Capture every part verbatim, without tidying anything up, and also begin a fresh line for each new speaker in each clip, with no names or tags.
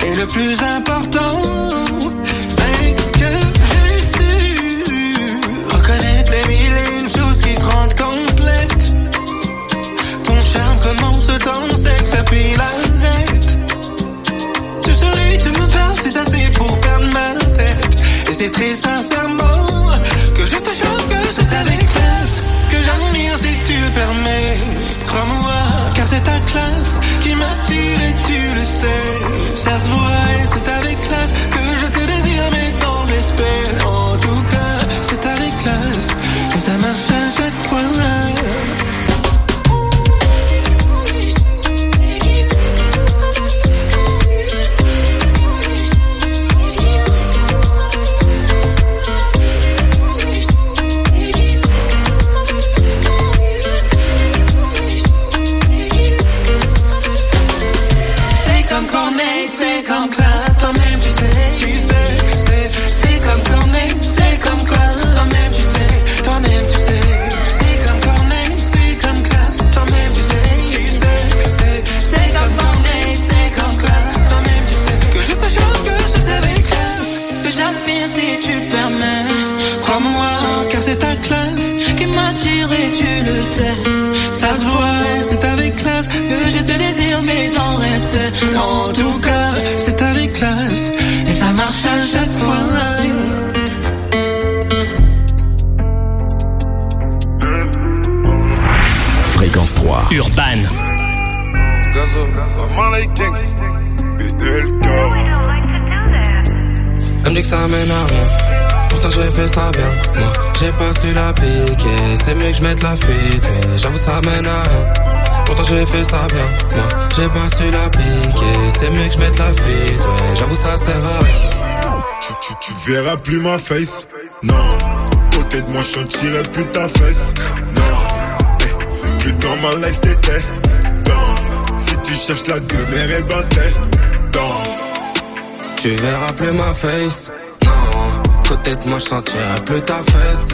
Et le plus important, c'est que j'ai su reconnaître les mille et une choses qui te rendent complète. Ton charme commence dans sexe et puis l'arrête. Tu souris, tu me parles, c'est assez pour perdre ma tête. Et c'est très sincèrement que je te chante, que c'est avec classe, que j'admire si tu le permets. Crois-moi, car c'est ta classe qui m'attire et tu le sais. Ça se voit et c'est avec classe que je te désire, mais dans le respect. En tout cas, c'est avec classe que ça marche à chaque fois.
C'est comme classe, toi-même tu sais, tu sais, tu sais. C'est comme Corneille, c'est comme classe, toi-même tu sais, toi-même tu sais. C'est comme Corneille, c'est comme classe, toi-même tu sais, tu sais, tu sais. C'est comme Corneille, c'est comme classe, toi-même tu sais. Que je te chante, que c'est avec classe, que j'admire si tu le permets.
Crois-moi, car c'est ta classe
qui m'attire et tu le sais.
Ça se voit, c'est avec classe
que je te désire, mais dans le respect.
En tout cas, c'est avec classe et ça marche à chaque fois.
Fréquence trois
Urban.
Gazo, Malay Kings, B L K.
Elle me dit que ça mène à rien, pourtant j'ai fait ça bien. Moi, j'ai pas su l'appliquer, c'est mieux que je mette la fuite. Ouais, j'avoue ça mène à rien, pourtant j'ai fait ça bien. Moi, j'ai pas su l'appliquer, c'est mieux que je mette la fuite. Ouais, j'avoue ça sert à rien.
Tu, tu, tu verras plus ma face, non. Côté de moi, je sentirai plus ta fesse, non. Hey, plus dans ma life t'étais, non. Si tu cherches la demeure, eh ben t'es, non.
Tu verras plus ma face, non. Côté de moi, je sentirai plus ta fesse,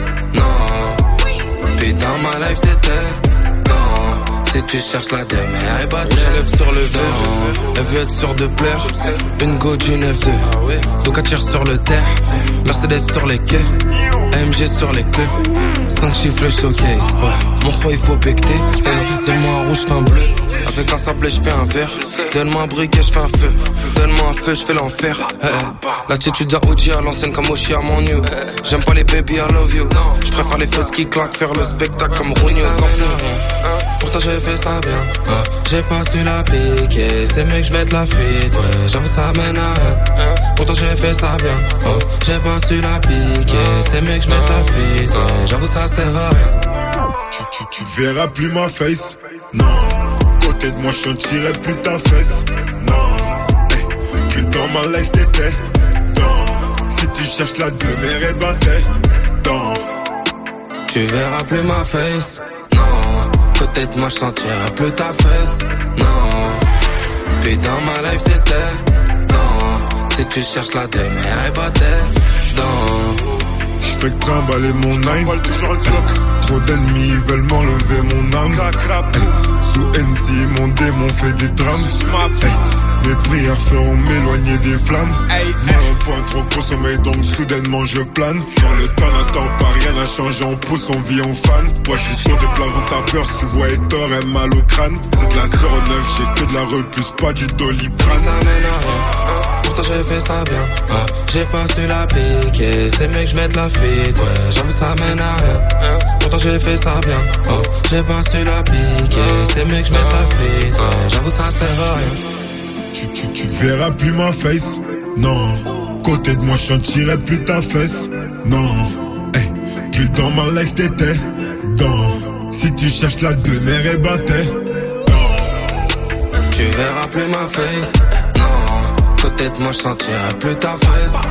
non. Puis dans ma life t'étais, non. Si tu cherches la demeure, eh ben t'es. J'enlève sur le verre, elle veut être sûre de plaire. Une go d'une F deux, donc elle tire sur le terre. Mercedes sur les quais, A M G sur les clés. Cinq chiffres le showcase, ouais. Mon roi il faut becter, hey. Donne-moi un rouge, j'fais un bleu. Avec un sablé, j'fais un vert. Donne-moi un briquet, j'fais un feu. Donne-moi un feu, j'fais l'enfer, hey. L'attitude à O G à l'ancienne comme Oshi à mon new. J'aime pas les baby, I love you. J'préfère les fesses qui claquent, faire le spectacle comme Rougno. Pourtant j'ai fait ça bien, ouais. J'ai pas su l'appliquer, c'est mieux que je mette la fuite. Ouais, j'avoue ça mène à rien, pourtant j'ai fait ça bien, oh. J'ai pas su l'appliquer, c'est mieux que je mette la fuite. Ouais, j'avoue ça sert à rien.
Tu, tu, tu verras plus ma face, non. Côté de moi je sentirai plus ta fesse, non. Hey, plus dans ma life t'étais, non. Si tu cherches la demeure, eh ben t'es, non.
Tu verras plus ma face, non. Côté de moi je sentirai plus ta fesse, non. Puis dans ma life t'étais, non. Si tu cherches la demeure, eh ben t'es, non.
J'fais que trimballer mon nine, toujours un clock. Trop d'ennemis veulent m'enlever mon âme. Hey, sous N C mon démon fait des drames. Hey, mes prières feront m'éloigner des flammes. Hey, moi un point trop consommé donc soudainement je plane. Dans le temps n'attend pas, rien n'a changé, on pousse, on vit, on fan. Moi je suis sur des plafonds, t'as peur, si tu vois Hector, elle mal au crâne. C'est de la zéro neuf, j'ai que de la repousse, pas du doliprane.
Ça mène à rien, pourtant j'ai fait ça bien, ouais. J'ai pas su l'appliquer, c'est mieux que je mette la fuite. Ouais, j'avoue ça mène à rien, pourtant j'ai fait ça bien, oh. J'ai pas su l'appliquer, c'est mieux que je mette la fuite. Ouais, j'avoue ça sert à rien.
Tu, tu, tu verras plus ma face, non. Côté de moi je sentirai plus ta fesse, non. Hey, plus dans ma life t'étais, non. Si tu cherches la demeure, eh ben t'es, non.
Tu verras plus ma face, non. Côté de moi je sentirai plus ta fesse,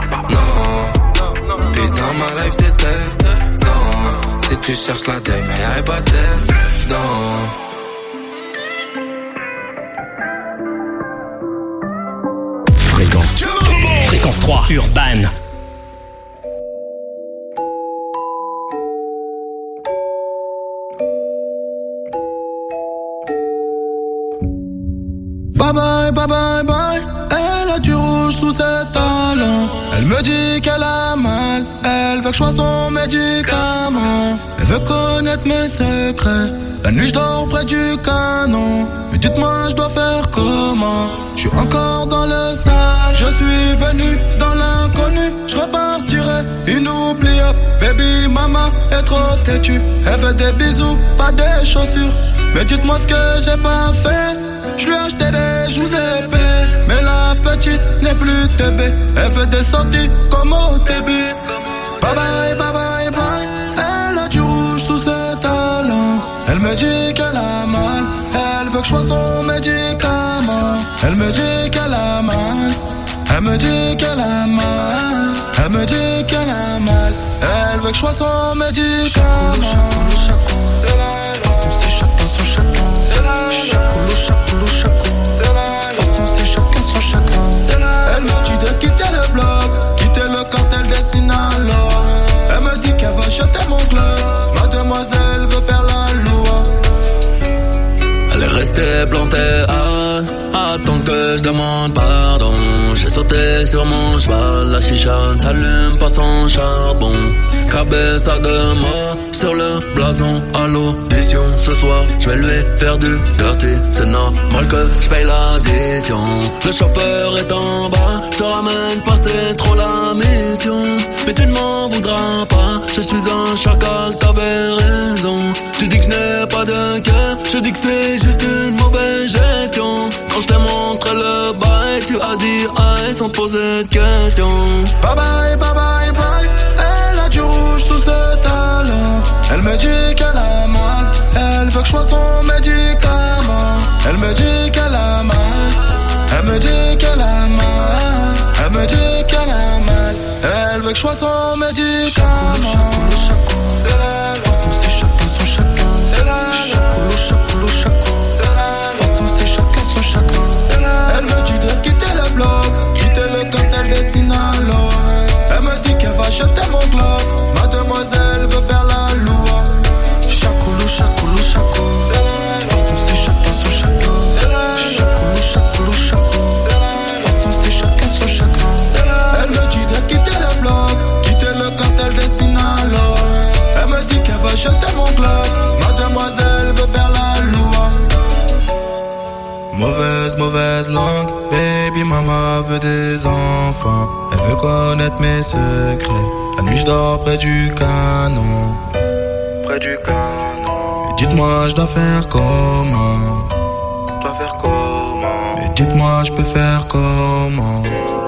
non. Puis dans ma life t'étais, non. Si tu cherches la demeure, eh ben t'es, non.
Fréquence. Fréquence trois, Urban.
Bye bye, bye bye, bye. Elle a du rouge
sous ses talons. Elle me dit qu'elle a mal, elle veut que je sois son médicament. Elle veut connaître mes secrets. La nuit je dors près du canon. Mais dites-moi je dois faire comment? Je suis encore dans le sale. Je suis venu dans l'inconnu. Je repartirai inoubliable. Baby mama est trop têtue. Elle fait des bisous, pas des chaussures. Mais dites-moi ce que j'ai pas fait. Je lui ai acheté des joues épais. Mais la petite n'est plus T B. Elle fait des sorties comme au début. Bye bye, bye bye, bye. Elle a du rouge sous ses talons. Elle me dit qu'elle a mal. Elle veut que je sois son médicament. Elle me dit qu'elle a mal. Elle me dit qu'elle a mal. Elle me dit qu'elle a mal. Elle veut que je sois son médicament. Chacoulou, chacoulou, c'est la. De toute façon c'est chacun son chacun. C'est la. Chacoulou, chacoulou, chacoulou, c'est la. De toute façon c'est chacun son chacun. C'est la. Elle me dit de quitter le bloc, quitter le cartel des Sinaloa. Elle me dit qu'elle va jeter mon club. Mademoiselle veut faire la loi.
Elle est restée plantée à attendre que je demande pardon. J'ai sauté sur mon cheval, la chicha ne s'allume pas sans charbon. Cabeza de mort sur le blason à l'audition. Ce soir, je vais lui faire du dirty. C'est normal que je paye l'addition. Le chauffeur est en bas, je te ramène pas, c'est trop la mission. Mais tu ne m'en voudras pas, je suis un chacal, t'avais raison. Tu dis que je n'ai pas de cœur, je dis que c'est juste une mauvaise gestion. Quand je t'ai montré le bail, tu as dit aïe sans poser de questions.
Bye bye, bye bye, bye. Elle a du rouge sous ses talons. Elle me dit qu'elle a mal. Elle veut que je sois son médicament. Elle me dit qu'elle a mal. Elle me dit qu'elle a mal. Elle me dit qu'elle a mal. Elle veut que je sois son médicament. Chacoulou, chacoulou, c'est la. De toute façon c'est chacun son chacun. C'est la. Chacoulou, chacoulou, chacoulou, c'est la. De toute façon c'est chacun son chacun. C'est la. Elle me dit de quitter le bloc, quitter le cartel des Sinaloa. Elle me dit qu'elle va jeter mon glock. Mademoiselle veut faire la loi. Chacoulou, chacoulou, chacoulou, c'est la. De toute façon c'est chacun son chacun. C'est la. Chacoulou, chacoulou, chacoulou, c'est la. De toute façon c'est chacun son chacun. C'est la. Elle me dit de quitter le bloc, quitter le cartel des Sinaloa. Elle me dit qu'elle va jeter mon glock. Mademoiselle veut faire la loi. Mauvaise, mauvaise langue. Baby mama veut des enfants. Elle veut connaître mes secrets. La nuit je dors près du canon. Près du canon. Et dites-moi je dois faire comment? Je dois faire comment? Et dites-moi je peux faire comment?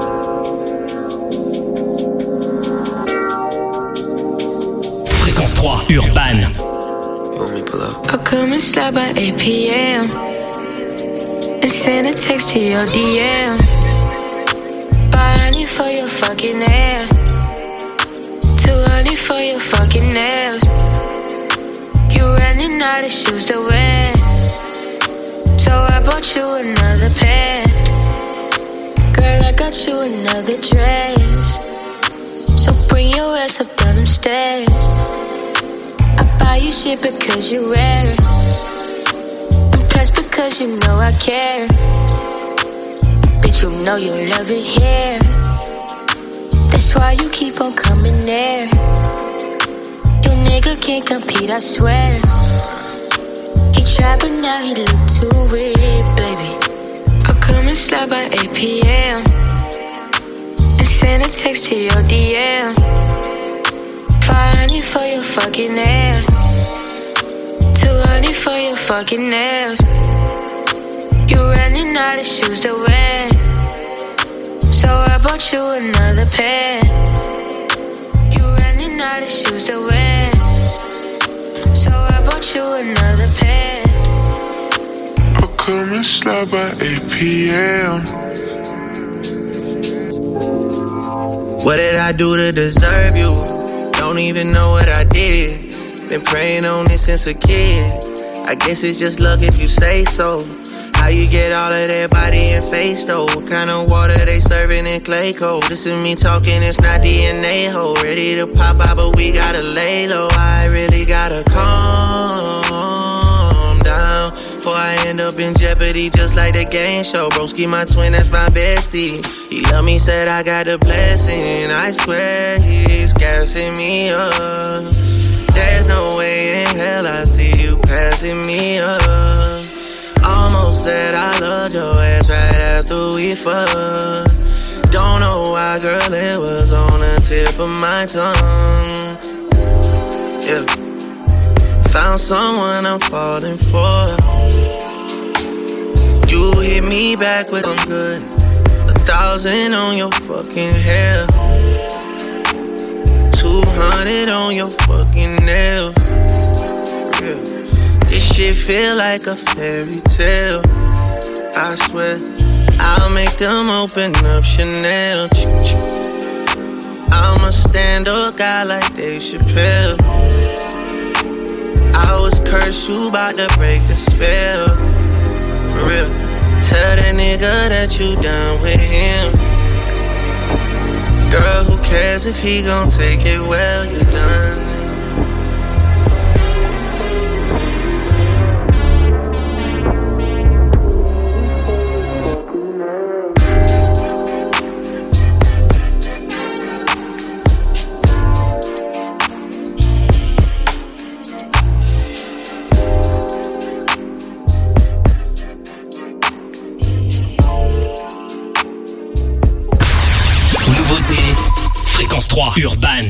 Fréquence trois, Urban.
I'll come and slide by eight p.m. and send a text to your D M. Buying for your fucking hair. Too early for your fucking nails. You running out of shoes to wear, so I bought you another pair. Girl, I got you another dress, so bring your ass up down them stairs. I buy you shit because you wear it, and plus because you know I care. Bitch, you know you love it here. That's why you keep on coming there. Your nigga can't compete, I swear. He tried but now he look too weird, baby. I'll come and slide by eight p.m. and send a text to your D M. five hundred for your fucking hair. Too early for your fucking nails. You running out of shoes to wear, so I bought you another pair. You running out of shoes to wear, so I bought you another pair.
I'll come and slide by eight p.m.
What did I do to deserve you? Don't even know what I did. Been praying on this since a kid. I guess it's just luck if you say so. How you get all of that body and face though? What kind of water they serving in clay cold? This is me talking, it's not D N A ho. Ready to pop out but we gotta lay low. I really gotta calm down. Before I end up in jeopardy, just like the game show. Broski, my twin, that's my bestie. He love me, said I got a blessing. I swear he's gassing me up. There's no way in hell I see you passing me up. Almost said I loved your ass right after we fucked. Don't know why, girl, it was on the tip of my tongue. Yeah. Found someone I'm falling for. You hit me back with I'm good. A thousand on your fucking hair. Two hundred on your fucking nail. Yeah. This shit feel like a fairy tale. I swear I'll make them open up Chanel. I'm a stand-up guy like Dave Chappelle. I was cursed, you bout to break the spell. For real. Tell that nigga that you done with him. Girl, who cares if he gon' take it well, you done.
Fréquence trois, Urban.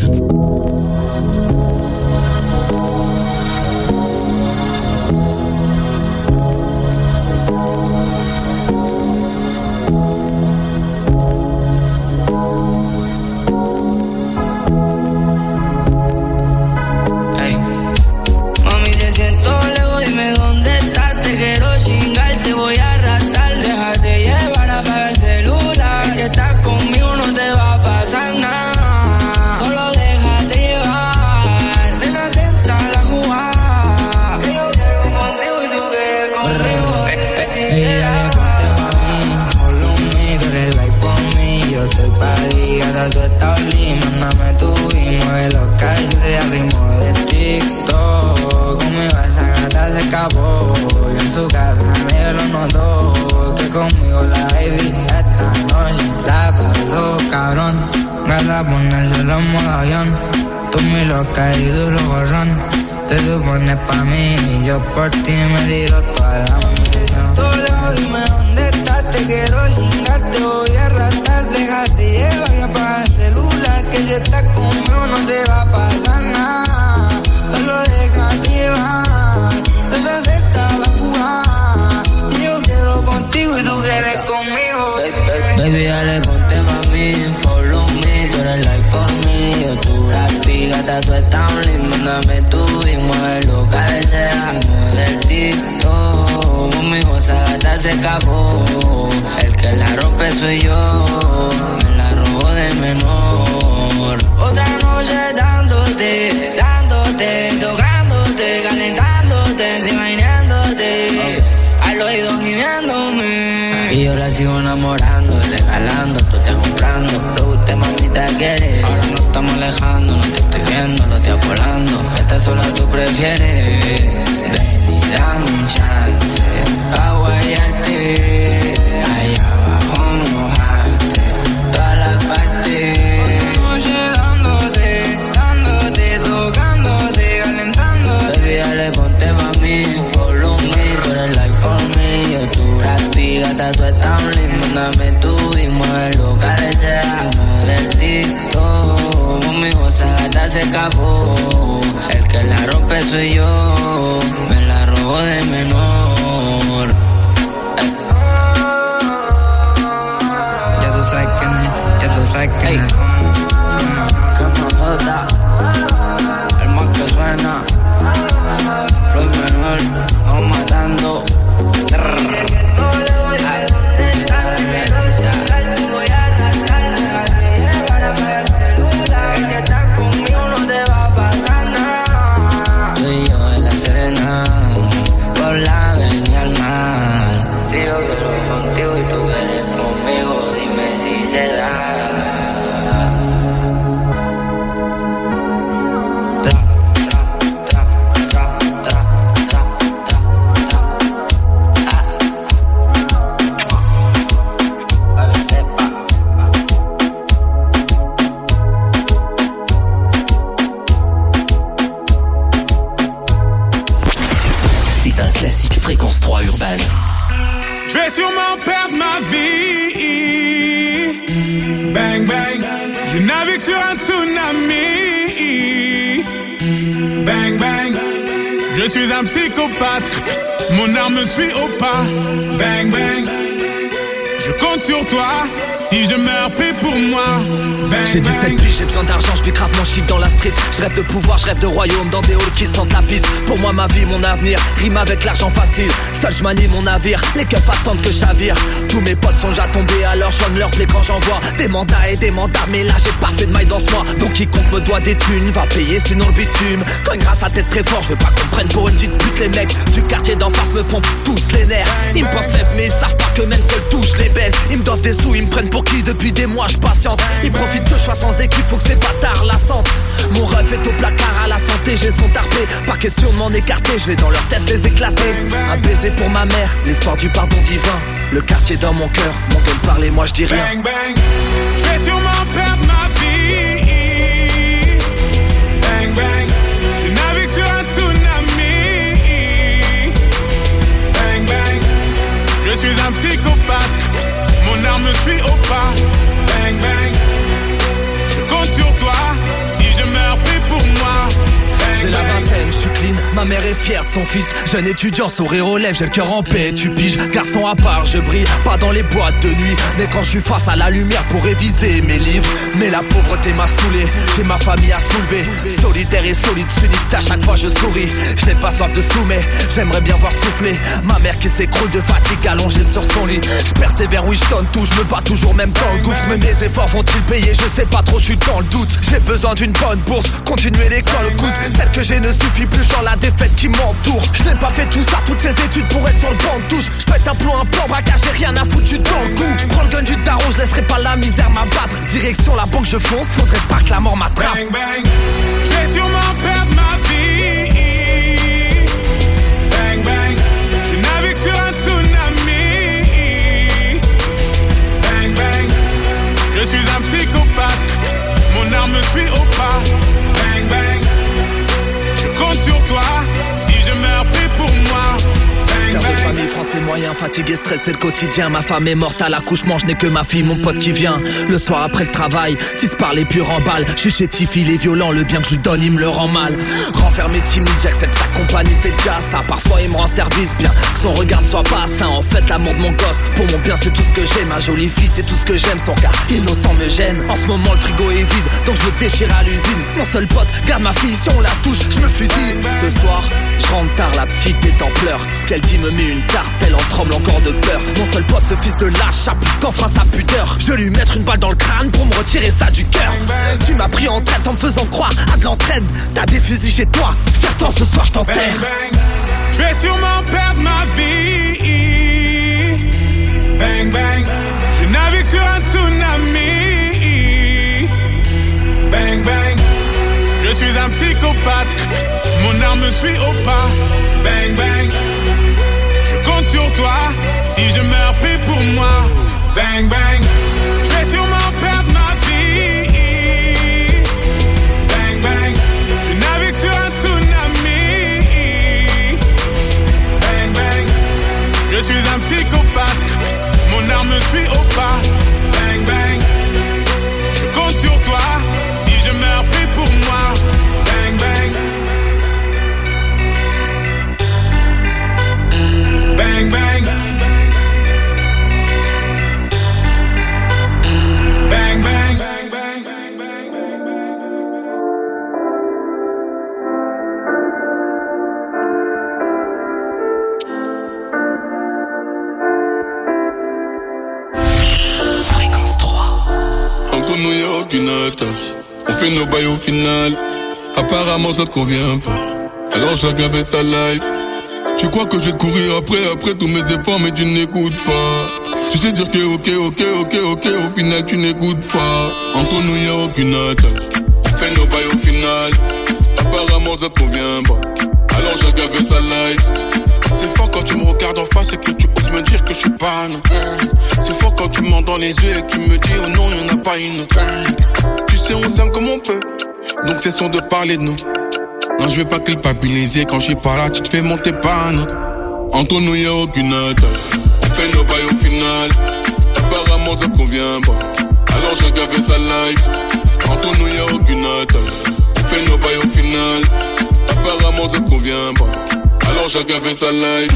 Por ti me dio toda la munición. Todo lejos, dime dónde estás. Te quiero chingar, te voy a arrastrar. Déjate llevar y apaga el celular. Que si estás conmigo no te va a pasar nada. Solo déjate llevar. Desde esta la jugada. Y yo quiero contigo y tú quieres conmigo.
Baby, dale, ponte pa' mí. Follow me, tú eres like for me. Yo tú la gata, tú estás un link. Mándame tú y mueve lo que desea. Conmigo esa gata se escapó. El que la rompe soy yo. Me la robó de menor. Otra noche dándote, dándote, tocándote, calentándote, imaginándote, al oído gimiéndome. Y yo la sigo enamorando, regalando, tú te comprando. Lo que usted mamita quiere. Ahora nos estamos alejando, no te estoy viendo, lo estoy apolando. Esta sola tú prefieres. Dame un chance a guayarte, allá abajo mojarte, toda la parte.
Noche dándote, dándote, tocándote, calentándote.
Baby, dale, ponte pa' mí, follow me, tú eres like for me. Yo tú la gata, tú estás un link. Mándame tú y mueve lo que desea. Mueve el TikTok, conmigo esa gata se escapó. El que la rompe soy yo. Me la de menor.
Ya tú sabes que me, ya tú sabes que me.
El más que suena. Floyd menor, vamos matando. Tú y yo en la Serena. La avenida al mar. Si yo quiero contigo y tú vienes conmigo, dime si se da. Tra, tra, tra, tra, tra, tra, tra, tra.
bang, je navigue sur un tsunami. Bang bang, je suis un psychopathe. Mon arme me suit au pas. Bang bang, je compte sur toi. Si je meurs, prie pour moi. Bang,
j'ai dix-sept piges, j'ai besoin d'argent, je grave mon shit dans la street. Je rêve de pouvoir, je rêve de royaume dans des halls qui sentent la piste. Pour moi ma vie, mon avenir, rime avec l'argent facile. Seul je manie mon navire, les keufs attendent que j'avire. Tous mes potes sont déjà tombés, alors je donne leur plaie quand j'envoie des mandats et des mandats. Mais là j'ai pas fait de maille dans ce mois, donc quiconque me doit des thunes va payer sinon le bitume. Cogne grâce à tête très fort, je veux pas qu'on prenne pour une petite pute. Les mecs du quartier d'en face me pompent tous les nerfs. Ils me pensent faible mais ils savent pas que même seul touche les baisse. Ils me doivent des sous, ils me prennent pour qui depuis des mois je patiente. Ils profitent que je sois sans équipe, faut que ces bâtards la sentent. Mon rêve est au placard à la santé, j'ai son tarpé. Pas question de m'en écarter, je vais dans leur test les éclater. Un baiser pour ma mère, l'espoir du pardon divin. Le quartier dans mon cœur, mon gueule parle et moi je dis rien.
Bang bang, je vais sûrement perdre ma vie. Bang bang, je navigue sur un tsunami. Bang bang, je suis un psychopathe. Mon arme me suit au pas. Bang bang, je compte sur toi. Si je meurs, prie pour moi.
J'ai la vingtaine, je suis clean, ma mère est fière de son fils. Jeune étudiant, sourire aux lèvres, j'ai le cœur en paix, tu piges. Garçon à part, je brille, pas dans les boîtes de nuit. Mais quand je suis face à la lumière pour réviser mes livres. Mais la pauvreté m'a saoulé, j'ai ma famille à soulever. Solitaire et solide, unique, à chaque fois je souris. Je n'ai pas soif de sous, mais j'aimerais bien voir souffler ma mère qui s'écroule de fatigue allongée sur son lit. Je persévère, oui je donne tout, je me bats toujours même dans le gouffre. Mais mes efforts vont-ils payer, je sais pas trop, je suis dans le doute. J'ai besoin d'une bonne bourse, continuer l'école, cause celle que j'ai ne suffit plus, genre la défaite qui m'entoure. Je n'ai pas fait tout ça, toutes ces études pour être sur le banc de touche. Je pète un plomb, un plan, braquage, j'ai rien à foutre, j'suis dans le coup. Je prends le gun du tarot, je laisserai pas la misère m'abattre. Direction la banque, je fonce, faudrait pas que la mort m'attrape.
Bang bang, je vais sûrement perdre ma vie. Bang bang, je navigue sur un tsunami. Bang bang, je suis un psychopathe. Mon arme me suit au pas. Bang bang, je compte sur toi. Si je meurs, prie pour moi.
Père de famille, français moyen, fatigué, stressé le quotidien. Ma femme est morte à l'accouchement, je n'ai que ma fille, mon pote qui vient. Le soir après le travail, tisse par les purs en balle. Je suis chétif, il est violent, le bien que je lui donne, il me le rend mal. Renfermé, timide, j'accepte sa compagnie, c'est déjà ça. Parfois il me rend service, bien que son regard ne soit pas sain. En fait, l'amour de mon gosse, pour mon bien c'est tout ce que j'ai. Ma jolie fille, c'est tout ce que j'aime, son regard innocent me gêne. En ce moment, le frigo est vide, donc je me déchire à l'usine. Mon seul pote, garde ma fille, si on la touche, je me fusille. Ce soir, je rentre tard, la petite est en pleurs. Ce qu'elle dit me met une tarte, elle en tremble encore de peur. Mon seul pote, ce fils de lâche, a plus qu'enfreint sa pudeur. Je vais lui mettre une balle dans le crâne pour me retirer ça du cœur. Tu m'as pris en traite en me faisant croire à de l'entraide. T'as des fusils chez toi, certain ce soir je t'enterre.
Je vais sûrement perdre ma vie. Bang bang, je navigue sur un tsunami. Bang bang, je suis un psychopathe. Mon arme me suit au pas. Bang bang, je compte sur toi. Si je meurs, prie pour moi. Bang bang, je vais sûrement perdre ma vie. Bang bang, je navigue sur un tsunami. Bang bang, je suis un psychopathe. Mon arme me suit au pas. Bang bang, je compte sur toi. Si je meurs, prie pour moi. Bang bang, bang bang, bang bang.
Fréquence trois.
Entre nous y'a aucune attache. On fait nos bails au final. Apparemment ça te convient pas. Alors chacun fait sa life. Tu crois que je vais te courir après, après tous mes efforts, mais tu n'écoutes pas. Tu sais dire que ok, ok, ok, ok, au final tu n'écoutes pas. Entre nous y'a aucune attache. On fait nos bails au final. Apparemment ça te convient pas. Alors chacun fait sa life. C'est fort quand tu me regardes en face et que tu oses me dire que je suis pas non. C'est fort quand tu m'entends dans les yeux et que tu me dis oh non y'en a pas une autre. Tu sais on s'aime comme on peut, donc cessons de parler de nous. Non je vais pas culpabiliser, quand je suis pas là tu te fais monter pas un autre. Entre nous y'a aucune attache. On fait nos bails au final. Apparemment ça te convient pas. alors chacun fait sa life. Entre nous y'a aucune attache, on fait nos bails au final. Apparemment ça te convient pas, alors chacun fait sa life.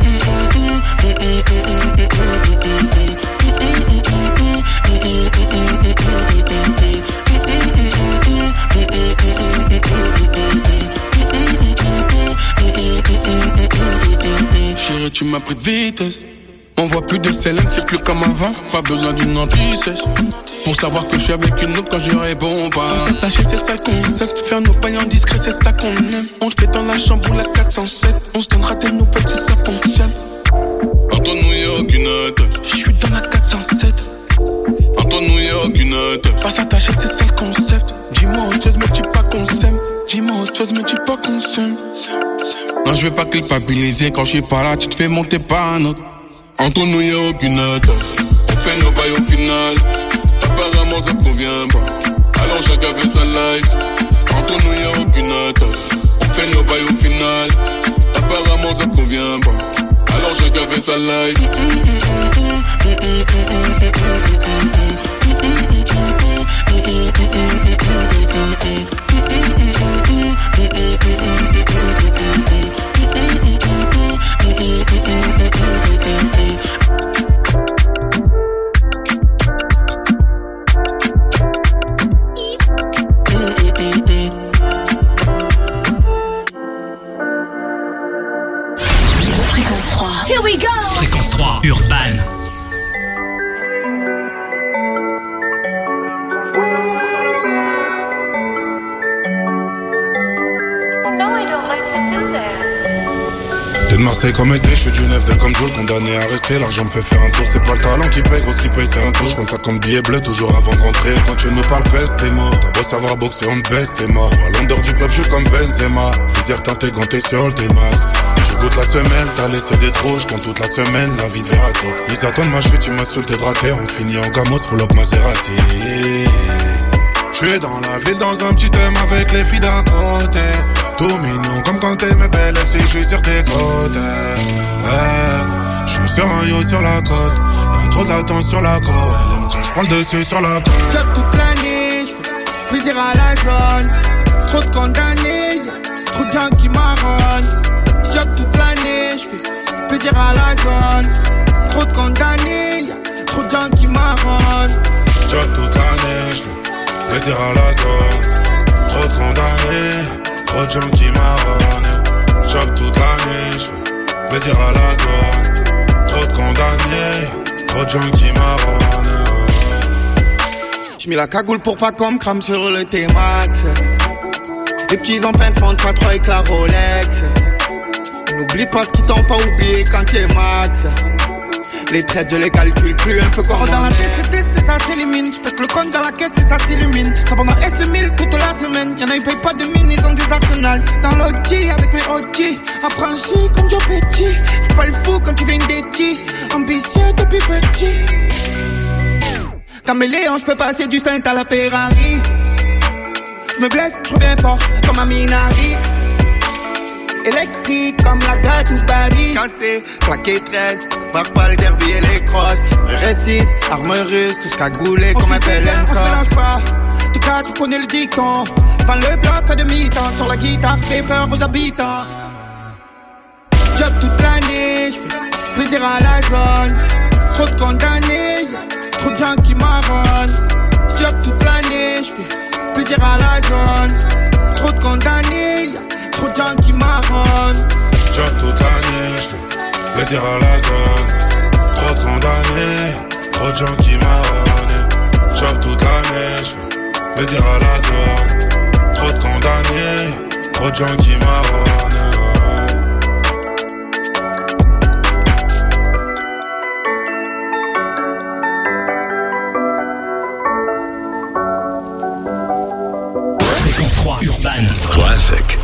Chérie, tu m'as pris de vitesse. On voit plus de Célène, c'est plus comme avant. Pas besoin d'une anti-sèche pour savoir que je suis avec une autre quand je réponds pas. On s'attacher, c'est ça le concept. Faire nos pailles en discret, c'est ça qu'on aime. On se fait dans la chambre ou la quatre cent sept. On se donnera des nouvelles si ça fonctionne.
Entre nous y'a aucune attache,
je suis dans la quatre cent sept.
Entre nous y'a aucune attache.
Pas s'attacher, c'est ça le concept. Dis-moi autre chose, mais dis pas qu'on s'aime. Dis-moi autre chose, mais dis pas qu'on s'aime.
Non, je vais pas culpabiliser quand je suis pas là, tu te fais monter par un autre. Entre nous y'a aucune attache, on fait nos bails au final. Apparemment ça te convient pas, alors chacun fait sa life. Entre nous y'a aucune attache, on fait nos bails au final. Apparemment ça te convient pas, alors chacun fait sa life.
Fréquence trois. Here we go.
Fréquence trois, Urban.
T'es de Marseille comme S D, je suis du neuf d'elle comme Joule, condamné à rester, l'argent me fait faire un tour, c'est pas le talent qui paye, gros ce qui paye c'est un tour, je compte cinquante billets bleus toujours avant de rentrer, quand tu nous parles peste t'es mort, t'as beau savoir boxer on te baisse t'es mort, à l'ondeur du peuple je suis comme Benzema, visière teintée ganté sur le T-Max, tu goûtes la semelle, t'as laissé des trous, je compte toute la semaine, la vie de Verratti, ils attendent ma chute, ils m'insultent et braté, on finit en gamos, full up Maserati. Je suis dans la ville dans un petit thème avec les filles d'à côté. Tout mignon comme quand t'es mes belles ex et je suis sur tes côtes. Je suis sur un yacht sur la côte. Y'a trop de latence sur la côte. Elle aime quand je prends le dessus sur la côte.
Job toute l'année, j'fais plaisir à la zone. Trop de condamnés, y'a trop de gens qui marronnent. Job toute l'année, j'fais plaisir à la zone. Trop de condamnés, y'a trop de gens qui marronnent.
Job toute l'année, j'fais plaisir à la zone. Trop de condamnés, trop de gens qui marronnent. Job toute l'année, j'fais plaisir à la zone. Trop de condamnés, trop de gens qui marronnent.
J'mets la cagoule pour pas qu'on me crame sur le T-Max. Les petits enfants te montrent pas trop avec la Rolex. N'oublie pas ce qu'ils t'ont pas oublié quand t'es max. Les traites je les calcule plus un peu comme dans la T C T c'est ça s'élimine. J'pète le compte dans la caisse et ça s'illumine. Ça pendant S mille toute la semaine. Y'en a ils payent pas de mine, ils ont des arsenals. Dans l'O G avec mes O G. Affranchi comme Joe Petit. Fais pas le fou quand tu viens d'Eti. Ambitieux depuis petit. Caméléon j'peux passer du stunt à la Ferrari. J'me blesse, j'reviens fort comme un Minari. Électrique comme la gare ou Paris. Cassé, plaqué treize, marque pas les derbies et les crosses. R six, arme russe, tout ce cagoulé comme un tel encore. Tu cas, tu connais le dicton. Vends le bloc à demi-temps. Sur la guitare, j'fais peur aux habitants. Job toute l'année, j'fais plaisir à la zone. Trop de condamnés, y'a trop de gens qui marronnent. Job toute l'année, j'fais plaisir à la zone. Trop de condamnés, y'a trop de gens qui marronnent.
Job toute l'année, j'fais plaisir à la zone. Trop de condamnés, trop de gens qui marronnent. Job toute l'année, j'fais plaisir à la zone. Trop de condamnés, trop de gens qui marronnent.
Fréquence trois, Urban. Classic.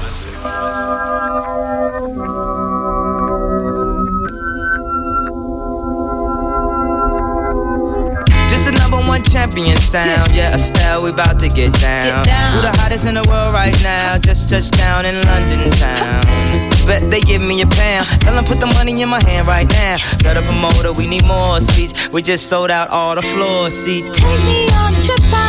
One champion sound, yeah, Estelle, we about to get down.
Get down.
Who the hottest in the world right now? Just touched down in London town. Bet they give me a pound. Tell them put the money in my hand right now. Got a promoter, we need more seats. We just sold out all the floor seats.
Take me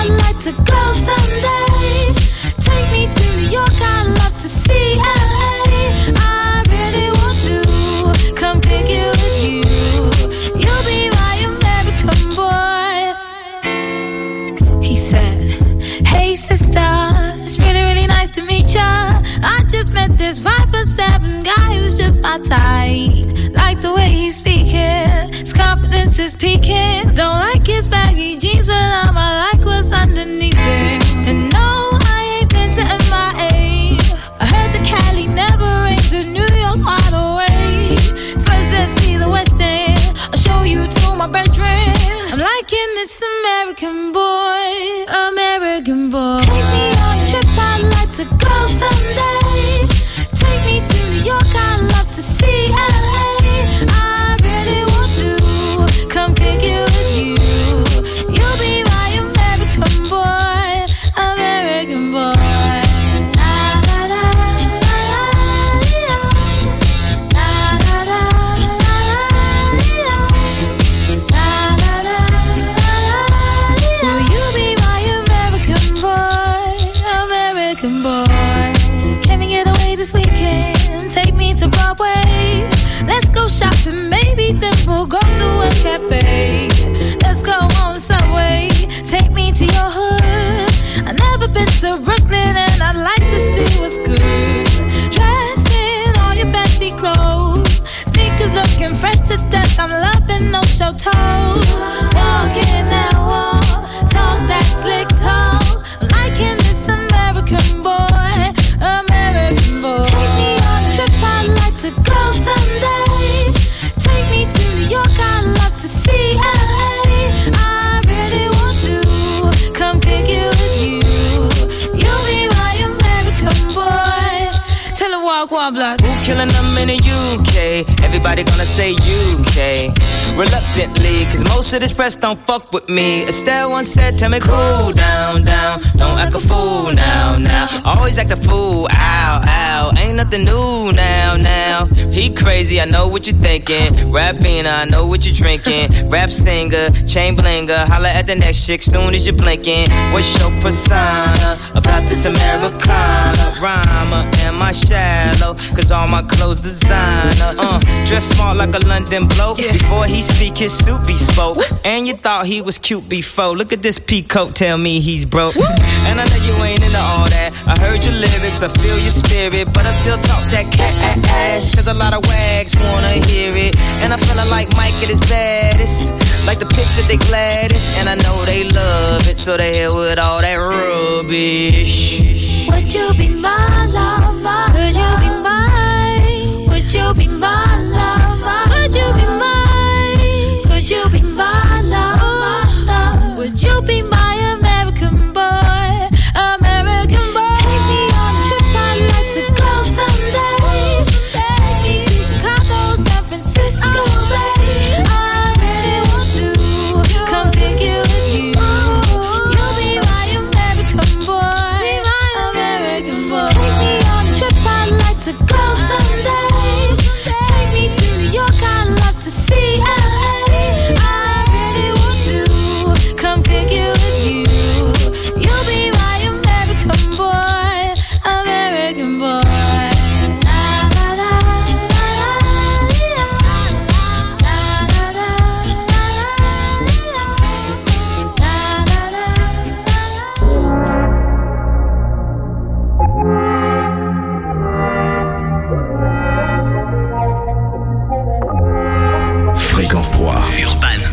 I'd like to go someday. Take me to New York, I'd love to see L A. I really want to come pick you with you. You'll be my American boy. He said, hey sister, it's really, really nice to meet ya. I just met this five foot seven guy who's just my type. Like the way he's speaking, his confidence is peaking. Don't like his baggy jeans, but I'ma like what's underneath it. And no, I ain't been to M I A. I heard the Cali never rains and New York's wide awake. First let's see the West End, I'll show you to my bedroom. I'm liking this American boy, American boy. Take me on a trip, I'd like to go someday. Take me to New York, I'd love to see L A. I really want to come pick you with you. You'll be my American boy, American boy. Will you be my American boy, American boy? Can we get away this weekend? Take me to Broadway. Let's go shopping, maybe then we'll go to a cafe. Let's go on the subway, take me to your hood. I've never been to Brooklyn and I'd like to see what's good. Dressed in all your fancy clothes, sneakers looking fresh to death. I'm loving no show toes. Walking that walk, talk that slick talk. I'm liking this American boy, American boy. Take me on a trip, I'd like to go someday. Take me to New York, I'd love to see L A. I really want to come pick you with you. You'll be my American boy. Tell her walk one block.
Who killing them in the U K? Everybody gonna say U K. Reluctantly, cause most of this press don't fuck with me. Estelle once said, tell me cool down, down. Don't act a fool now, now. Always act a fool, ow, ow. Ain't nothing new now, now. He crazy, I know what you're thinking. Rapping, I know what you're drinking. Rap singer, chain blinger. Holla at the next chick soon as you're blinking. What's your persona about this Americana? Rhymer, am I shallow? Cause all my clothes designer. Uh, dress smart like a London bloke. Before he speak, his suit be spoke. And you thought he was cute before. Look at this peacoat, tell me he's broke. And I know you ain't into all that. I heard your lyrics, I feel your spirit, but I still talk that cat ass. Cause a lot of wags wanna hear it. And I'm feeling like Mike at his baddest, like the pics at they gladdest. And I know they love it, so they here with all that rubbish.
Would you be my lover? Would you be mine? Would you be my lover? Would you be mine? Could you be my lover? Would you be my American boy? American boy. Take me on a trip, I'd like to go someday. Take me to Chicago, San Francisco, babe. I really want to come pick you with you. You'll be my American boy, American boy. Take me on a trip, I'd like to go someday. Take me to New York, I'd love to see L A. I really want to come pick you with you. You'll be my American boy, American boy.
Fréquence trois, Urban.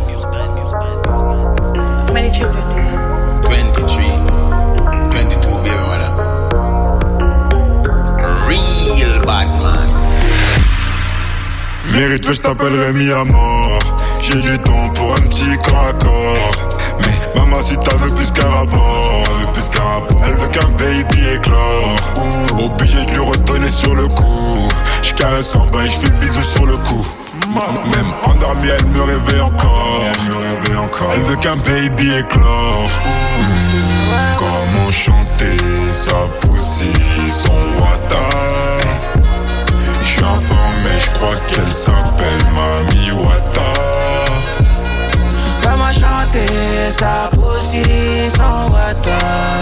How many children do you have?
twenty-three. twenty-two, baby mother. Real bad man.
Mérite, je t'appellerai mis à mort. J'ai du temps pour un petit corps à corps. Mais maman, si t'as veux plus qu'un rapport, elle veut plus qu'un rapport. Elle veut qu'un baby éclore. Obligé de lui redonner sur le coup. J'caresse en bas et j'fais le bisou sur le cou. Même endormie, elle me réveille encore. Elle me réveille encore. Elle veut qu'un baby éclore. Mmh. Comment chanter sa poussie, son wata. J'suis informé, j'crois qu'elle s'appelle Mami Wata.
Comment chanter
chanter sa position Wata.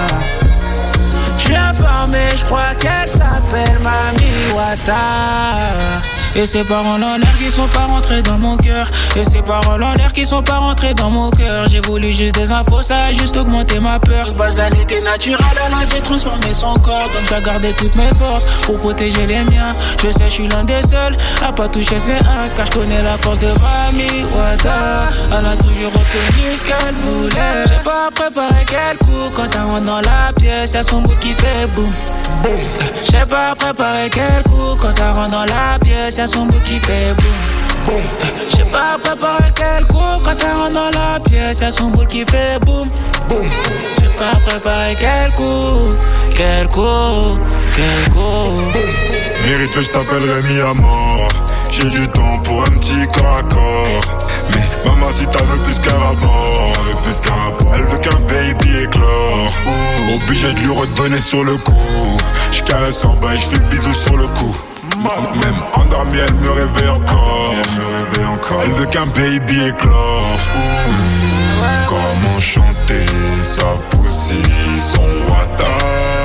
J'suis informé, j'crois qu'elle s'appelle Mami Wata. Et ces paroles en l'air qui sont pas rentrées dans mon cœur. Et ces paroles en l'air qui sont pas rentrées dans mon cœur. J'ai voulu juste des infos, ça a juste augmenté ma peur. Le basalité naturelle, elle a j'ai transformé son corps. Donc j'ai gardé toutes mes forces pour protéger les miens. Je sais, je suis l'un des seuls à pas toucher ses uns, car je connais la force de Mami Wata. Elle a toujours obtenu ce qu'elle voulait. J'ai pas préparé quel coup quand elle rentre dans la pièce. Y'a son bout qui fait boum. J'ai pas préparé quel coup quand elle rentre dans la pièce. Y'a son bout qui fait boum. J'ai pas préparé quel coup quand elle rentre dans la pièce. Y'a son bout qui fait boum. J'ai pas préparé quel coup, quel coup, quel coup.
Mérite, je t'appellerai mis à mort. J'ai du temps pour un petit corps à corps. Mais maman, si t'as veux plus qu'un rapport, plus qu'un rapport. Elle veut qu'un baby éclore. Ouh. Obligé de lui redonner sur le coup. J'caresse en bas et j'fais bisous sur le cou. Même endormie, elle me réveille encore. Elle me réveille encore. Elle veut qu'un baby éclore. Mmh. Comment chanter sa position Wata.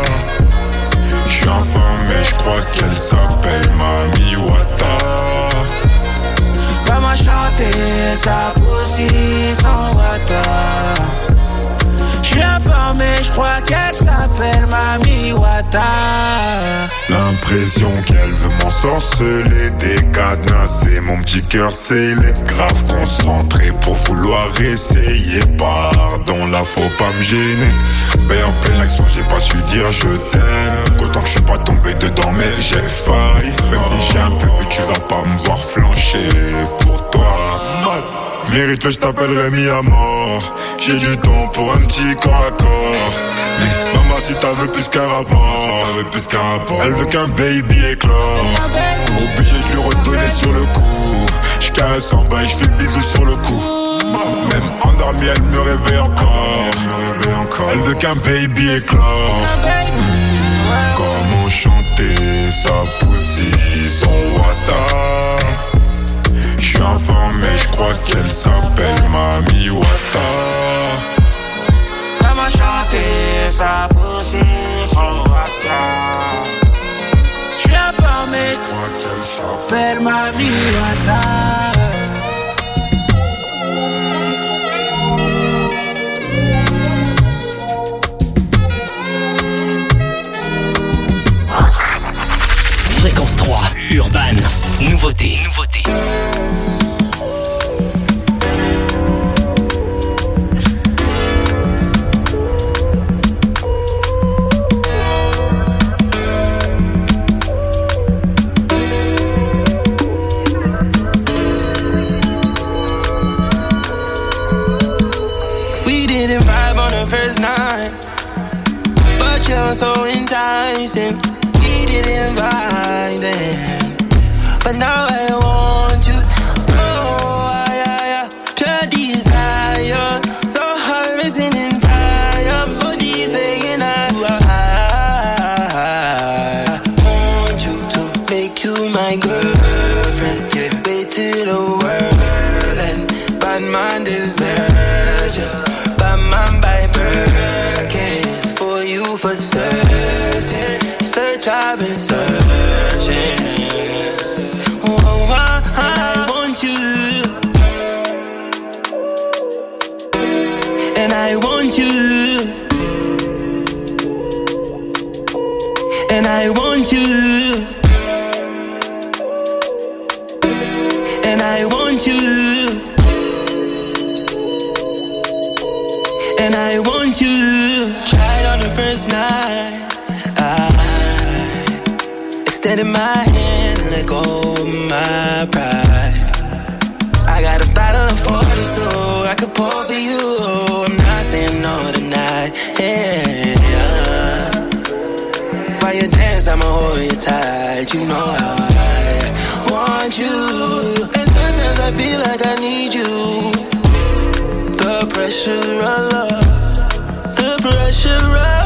J'suis informé, j'crois qu'elle s'appelle Mami Wata.
Comment chanter sa position Wata. J'suis informé, j'crois qu'elle s'appelle Mami Wata.
L'impression qu'elle veut m'ensorceler, décadenasser mon petit cœur scellé. Grave concentré pour vouloir essayer. Pardon, là faut pas me gêner. Mais en pleine action j'ai pas su dire je t'aime. Qu'autant que je suis pas tombé dedans mais j'ai failli. Même si j'ai un peu bu tu vas pas me voir flancher pour toi. Mérite, je t'appellerai mis à mort. J'ai du temps pour un petit corps à corps. Mais maman, si t'as veux plus qu'un rapport, elle veut plus qu'un rapport. Elle veut qu'un baby éclore. Obligé de lui redonner sur le coup. J'caresse en bas et j'fais bisous sur le cou. Même endormie, elle me réveille encore. Elle me réveille encore. Elle veut qu'un baby éclore. Mmh. Comment chanter sa position Wata. J'suis informé, j'crois qu'elle s'appelle Mami Wata.
Comment chanter sa position Wata. J'suis informé,
j'crois qu'elle s'appelle
Mami Wata.
Fréquence trois, Urban, nouveauté, nouveauté.
We didn't vibe on the first night, but you're so enticing. We didn't vibe then, but now I want you. So I, I, I pure desire, so hard racing in fire. Body saying I, I, I want you to make you my girlfriend. Yeah, wait till the world and bad man deserves you. Bad man by Birkins for you for certain. Search, I've been searching. Oh, I, I want you, and I want you, and I want you, and I want you, and I want you. Tried on the first night. Extended my hand and let go of my pride. I got a bottle of forty-two I could pour for you. I'm not saying no tonight. Yeah. While you dance, I'ma hold you tight. You know how I want you. And sometimes I feel like I need you. The pressure of love, the pressure of love.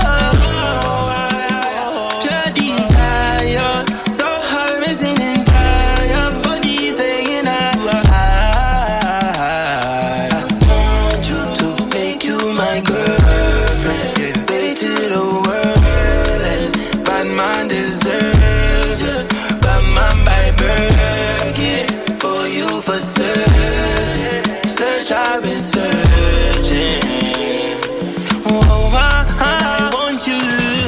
To
my girlfriend. Yeah. Pity to the world ends. Bad man deserves you. Bad man by birth. Yeah. For you for certain. Search, I've been searching. Oh, I, I want you.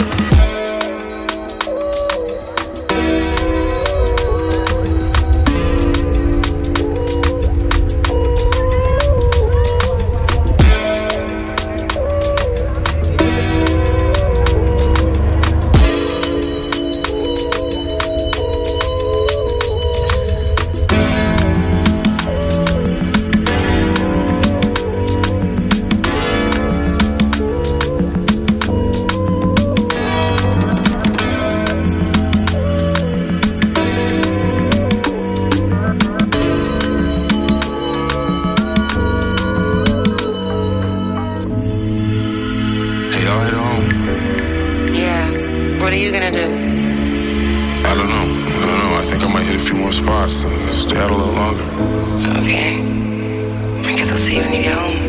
Stay out a little longer.
Okay. I guess I'll see you when you get home.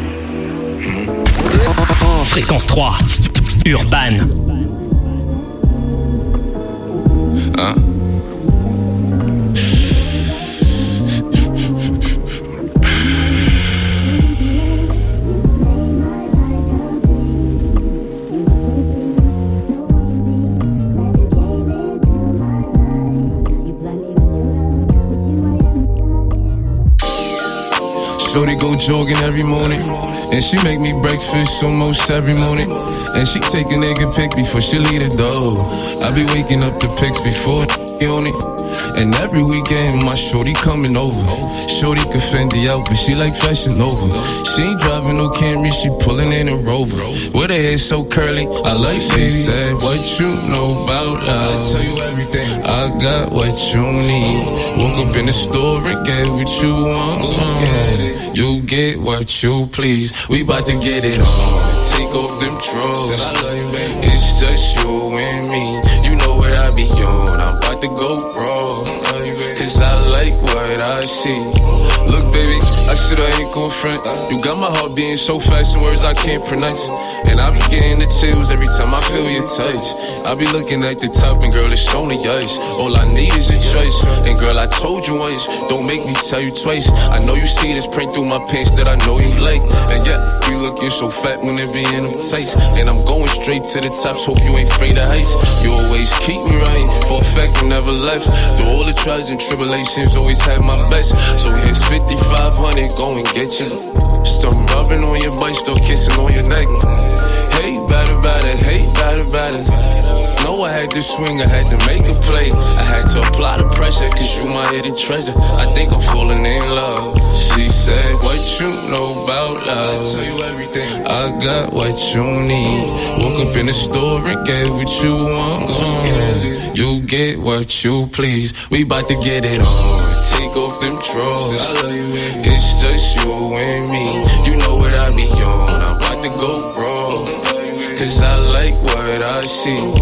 Mm-hmm. Fréquence trois, Urban.
Hein? Shorty go jogging every morning, and she make me breakfast almost every morning. And she take a nigga pic before she leave the door. I be waking up the pics before on it. And every weekend my shorty coming over. Shorty can Fendi out, but she like Fashion Nova. She ain't driving no Camry, she pulling in a Rover. With her hair so curly, I like she said, what you know about love? I tell you everything. I got what you need. Woke up in the store and get what you want. Get you get what you please. We bout to get it on. Take off them drawers. It's just you and me. You know what I be on. I'm about to go raw. Cause I like what I see. Look, baby, I said I ain't gon' front. You got my heart beating so fast in words I can't pronounce. And I be getting the chills every time I feel your touch. I be looking at the top and girl, it's only us. All I need is a choice. And girl, I told you once, don't make me tell you twice. I know you see this print through my pants that I know you like. And yeah, you looking so fat when it be in them tights. And I'm going straight to the top, so hope you ain't afraid of heights. You always keep me right, for a fact you never left. Through all the trials and tribulations, always had my best. So here's fifty-five hundred, go and get you. Start rubbing on your butt, start kissing on your neck. Hey, better, better, hey, better, better. Know I had to swing, I had to make a play. I had to apply the pressure, cause you my hidden treasure. I think I'm falling in love. She said, what you know about love? I tell you everything. I got what you need. Woke up in the store and get what you want. Mm. You get what you please. We bout to get it on. Take off them drawers. It's just you and me. You know what I be on. I'm about to go raw. Cause I like what I see.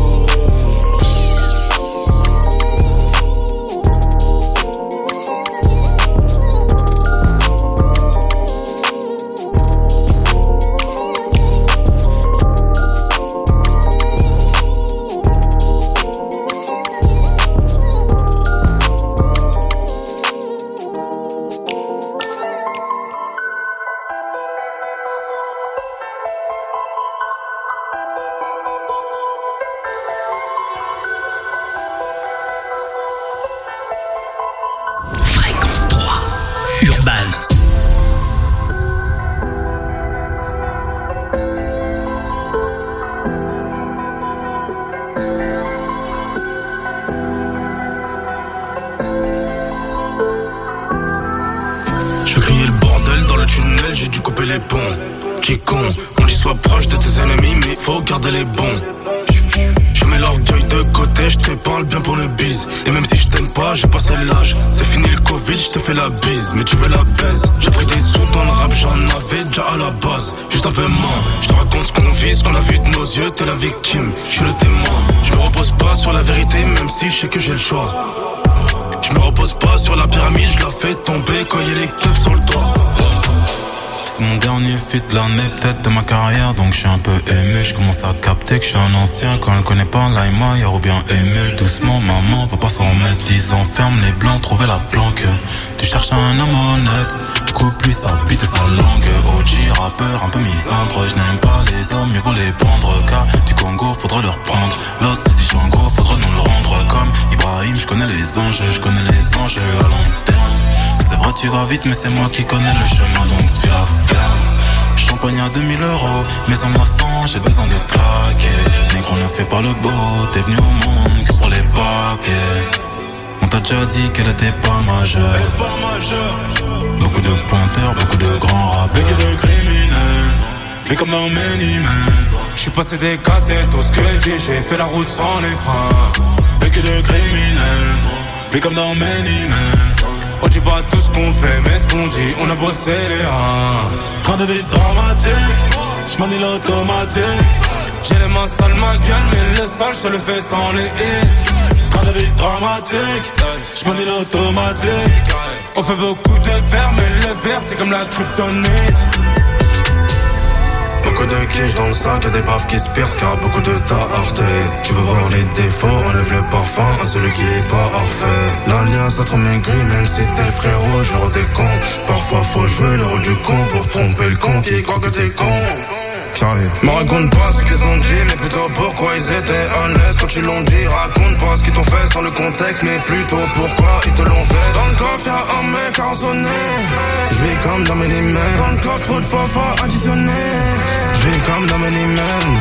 Garder les bons. Je mets l'orgueil de côté, je te parle bien pour le bise. Et même si je t'aime pas, j'ai passé l'âge. C'est fini le Covid, je te fais la bise. Mais tu veux la baise. J'ai pris des sous dans le rap, j'en avais déjà à la base. Juste un peu moins. Je te raconte ce qu'on vit, ce qu'on a vu de nos yeux. T'es la victime, je suis le témoin. Je me repose pas sur la vérité, même si je sais que j'ai le choix. Je me repose pas sur la pyramide, je la fais tomber quand y'a les keufs sur le toit.
c'est mon dernier feat de l'année, peut-être de ma carrière, donc je suis un peu ému. Je commence à capter que je suis un ancien. Quand elle connaît pas l'Aïma, ou bien ému. Doucement, maman, va pas s'en remettre. Dix ans, ferme les blancs, trouver la planque. Tu cherches un homme honnête, coupe lui sa bite et sa langue. O G, rappeur, un peu misandre. Je n'aime pas les hommes, mieux vaut les pendre. Car du Congo, faudra leur prendre. Lost, si je suis en gros, faudra nous le rendre. Comme Ibrahim, je connais les anges, je connais les anges à long terme. C'est vrai, tu vas vite, mais c'est moi qui connais le chemin, donc tu la fermes. Champagne à deux mille euros, maison à cent, j'ai besoin de claquer. Négro ne fait pas le beau, t'es venu au monde que pour les papiers. On t'a déjà dit qu'elle était pas majeure. Elle est pas majeure. Beaucoup de pointeurs, beaucoup de grands rappeurs. Beaucoup de criminels, fait comme dans Many Men.
J'suis passé des cassettes au squelette, j'ai fait la route sans les freins.
Beaucoup de criminels, fait comme dans Many Men.
On dit pas tout ce qu'on fait, mais ce qu'on dit, on a bossé les reins.
Train de vie dramatique, j'manie l'automatique.
J'ai les mains sales, ma gueule, mais le sale, je le fais sans les hits.
Train de vie dramatique, j'manie l'automatique.
On fait beaucoup de verre, mais le verre, c'est comme la kryptonite.
Beaucoup de quiches dans le sac, y'a des baffes qui se perdent car beaucoup de tas heurté. Tu veux voir les défauts, enlève le parfum à celui qui est pas parfait. L'alliance a trop maigri, même si t'es le frérot, je vois des cons. Parfois faut jouer le rôle du con pour tromper le con qui croit que t'es con. Me raconte pas ce qu'ils ont dit, mais plutôt pourquoi ils étaient à l'aise quand ils l'ont dit. Raconte pas ce qu'ils t'ont fait sans le contexte, mais plutôt pourquoi ils te l'ont fait. Dans le coffre y'a un mec arraisonné, j'vis comme dans Many Men. Dans le coffre trop de fafa additionné, j'vis comme dans Many Men.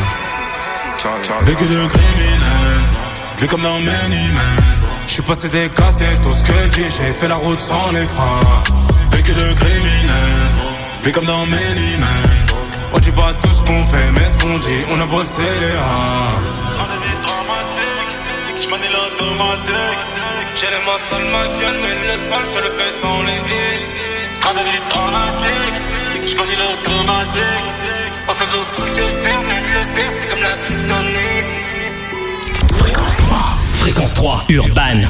Vécu de criminels, vu comme dans Many Men.
J'suis passé des cassettes au squelette, j'ai fait la route sans les freins.
Vécu de criminels, vu comme dans Many Men.
On dit pas tout ce qu'on fait, mais ce qu'on dit, on a bossé les reins.
On a des dramatiques, j'manie l'automatique.
J'ai les mains sales, ma gueule, mais le sale, je le fais sans les hits.
On a des dramatiques, j'manie l'automatique.
On fait beaucoup de verre, mais le verre, c'est comme la kryptonite.
Fréquence trois, Fréquence trois, Urban.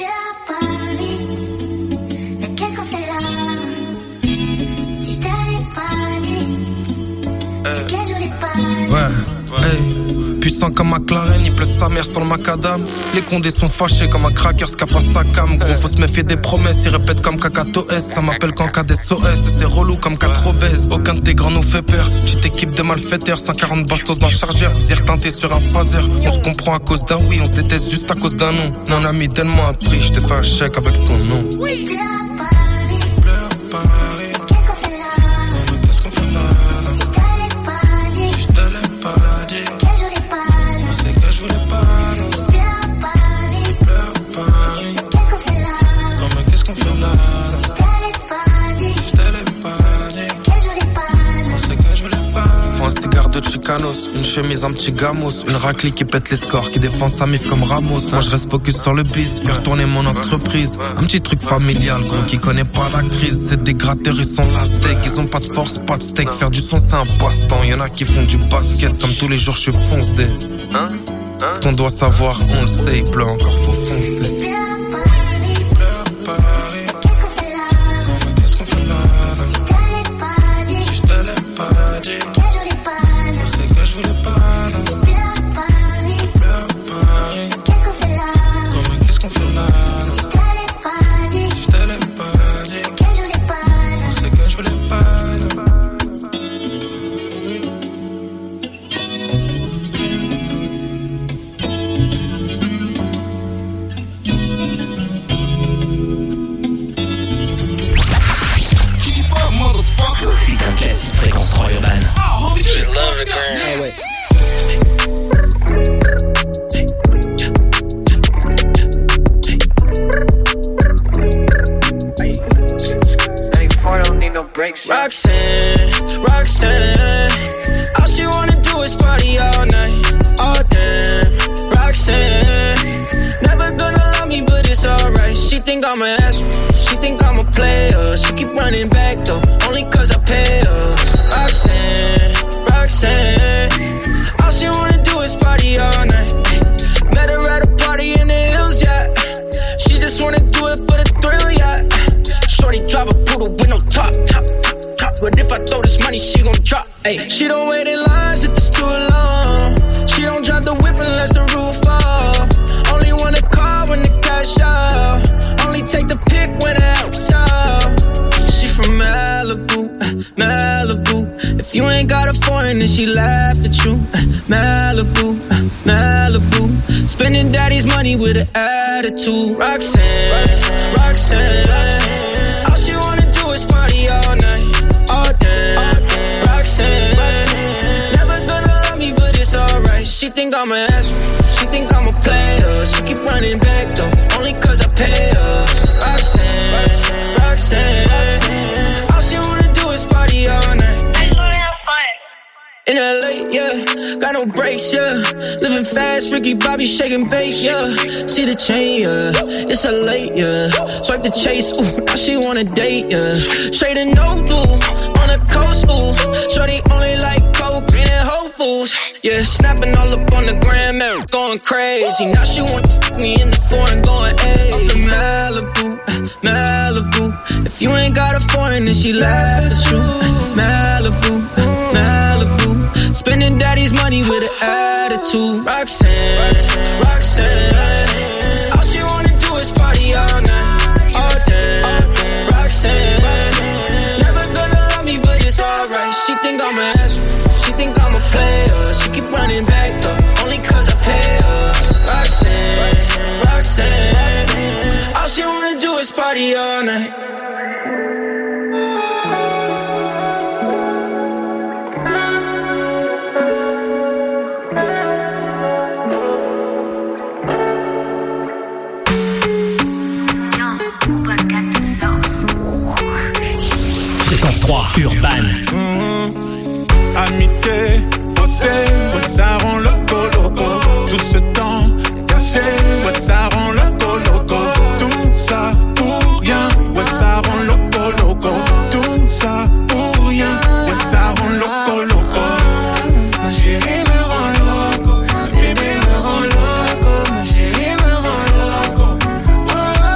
Ouais, hey, puissant comme McLaren, il pleut sa mère sur le macadam. Les condés sont fâchés comme un cracker, scap à sa cam. Gros, faut se méfier des promesses, ils répètent comme Kakato S. Ça m'appelle qu'en cas d'S O S, et c'est relou comme quatre obèses. Aucun de tes grands nous fait peur, petite équipe de malfaiteurs. Cent quarante bastos dans le chargeur, visir teinté sur un phaser. On se comprend à cause d'un oui, on se déteste juste à cause d'un non. Mon ami, donne-moi un prix, je te fais un chèque avec ton nom. Oui, pleure Paris. Non mais qu'est-ce qu'on fait là? Une chemise, un petit gamos, une raclée qui pète les scores, qui défend sa mif comme Ramos. Moi je reste focus sur le bis, faire tourner mon entreprise. Un petit truc familial, gros, qui connaît pas la crise. C'est des gratteurs, ils sont la steak, ils ont pas de force, pas de steak. Faire du son c'est un passe-temps, y'en a qui font du basket. Comme tous les jours je fonce des. Ce qu'on doit savoir, on le sait, il pleut encore, faut foncer.
Fréquence trois Urban.
Oh, holy shit, love it, girl.
Ah ouais.
Roxanne, Roxanne, all she wanna do is party all night, all damn. Roxanne, never gonna love me, but it's alright. She think I'm an ass, she think I'm a player. She keep running back though, only cause I paid her. Roxanne, Roxanne, all she wanna do is party all night. Met her at a party in the hills, yeah. She just wanna do it for the thrill, yeah. Shorty drive a poodle with no top, top, top. But if I throw this mic
money, she gon' drop. Ay. She don't wait in lines if it's too long. She don't drop the whip unless the roof fall. Only wanna call when the cash out. Only take the pic when the help's out. She from Malibu, uh, Malibu. If you ain't got a foreign, then she laugh at you. Uh, Malibu, uh, Malibu. Spending daddy's money with an attitude. Roxanne, Roxanne, Roxanne, Roxanne. All she wanna do is party all night, all day. Roxanne, Roxanne, Roxanne. Never gonna love me, but it's alright. She think I'm an ass, she think I'm a player. She keep running back though, only cause I pay her. Roxanne, Roxanne, Roxanne, Roxanne. All she wanna do is party all night. In L A, yeah, got no brakes, yeah. Living fast, Ricky Bobby shaking bait, yeah. See the chain, yeah, it's a late, yeah. Swipe the chase, ooh, now she wanna date, yeah. Straight and no do, on the coast, ooh. Shorty only like coke and Whole Foods, yeah. Snapping all up on the gram, man, going crazy. Now she wanna fuck me in the foreign, going ayy. Off the Malibu, Malibu. If you ain't got a foreign, then she laugh, it's true. Malibu, Malibu. Spending daddy's money with an attitude. Roxanne, Roxanne, Roxanne, Roxanne. All she wanna do is party all night, all day. Roxanne, Roxanne. Never gonna love me, but it's alright. She think I'm an ass, she think I'm a player. She keep running back though, only cause I pay her. Roxanne, Roxanne, Roxanne. All she wanna do is party all night.
trois Urban.
Mmh, amitié, faussée, ouais, ça rend loco loco. Tout ce temps caché, ouais, ça rend loco loco. Tout ça pour rien, ouais, ça rend loco loco. Tout ça pour rien, ouais, ça rend loco loco. Ma chérie me rend loco, ma bébé me rend loco. Ma chérie me rend loco, oh,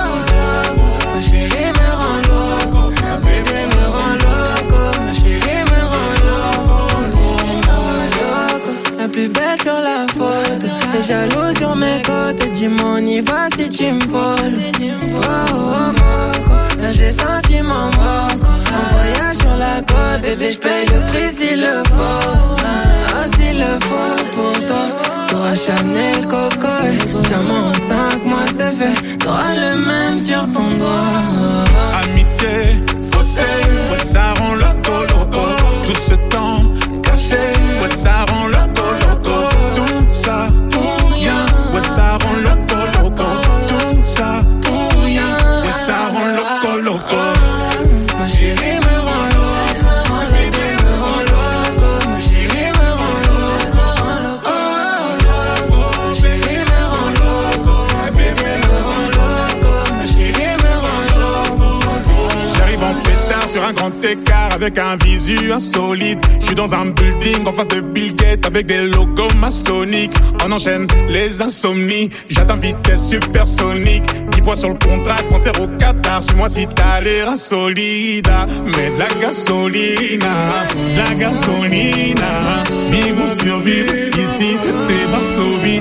loco. Ma chérie me rend loco, ma bébé me rend loco. Ma chérie me rend loco, me rend loco.
La plus belle sur la photo, les jaloux sur mes côtes. Dis-moi on y va si tu me voles. Oh, oh, moco, là j'ai senti mon moco. Un voyage sur la côte, bébé j'paye le prix s'il le faut. Ah s'il le faut pour toi. T'auras Chanel, Coco. Diamant en cinq mois c'est fait. T'auras le même sur ton doigt.
Amitié, faussée, ouais, ça rend loco loco. Tout ce temps caché, ouais, ça rend loco loco. Tout ça pour rien, ouais, ça rend loco loco. Tout ça pour rien, ouais, ça rend loco loco. Ma chérie me rend loco, ma bébé me rend loco. Ma chérie me rend loco, oh loco. Ma chérie me rend loco, ma bébé me rend loco. Ma chérie me rend loco. J'arrive en pétard sur un grand écart avec un visu insolite. Je suis dans un building en face de Bill Gates avec des logos maçonniques. On enchaîne les insomnies, j'atteins vitesse supersonique. dix fois sur le contrat, concert au Qatar. Suis-moi si t'as l'air insolide. Mets de la gasolina, la gasolina. Vivons survivre, ici c'est Varsovie.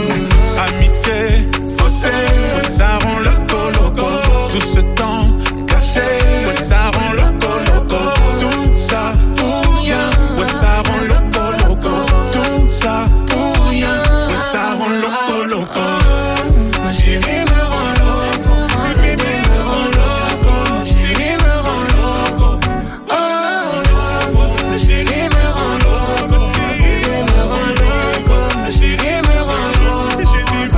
Amitié, faussée, ouais, ça rend loco loco. Tout ce temps caché, ouais, ça rend loco loco. Tout ça pour rien, ouais, ça rend loco loco. Tout ça pour rien, ouais, ça rend loco loco. Ma chérie me rend loco, ma bébé me rend loco. Ma chérie me rend loco, oh loco. Ma chérie me rend loco, ma chérie me rend loco. Ma chérie me rend loco.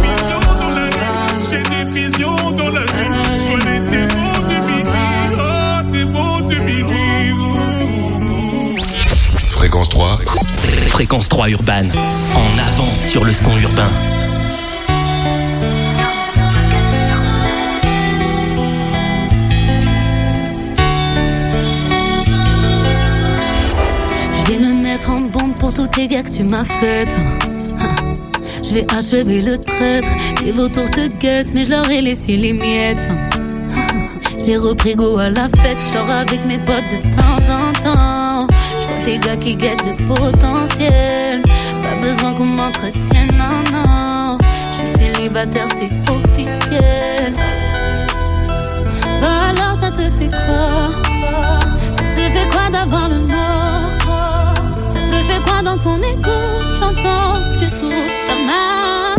J'ai des visions dans la nuit, j'ai des visions dans la nuit. Sois les démons du minuit, oh démons du minuit.
Fréquence trois.
Fréquence trois Urban. En avance sur le son urbain.
Je vais me mettre en bombe pour tous tes gars que tu m'as fait. Je vais achever le traître. Les vautours te guettent, mais je leur ai laissé les miettes. J'ai repris go à la fête, genre avec mes potes de temps en temps. Je tes gars qui guettent le potentiel. Pas besoin qu'on m'entretienne, non, non. Je suis célibataire, c'est officiel. Bah alors ça te fait quoi? Ça te fait quoi d'avoir le mort? Ça te fait quoi dans ton écho? J'entends que tu souffres ta main.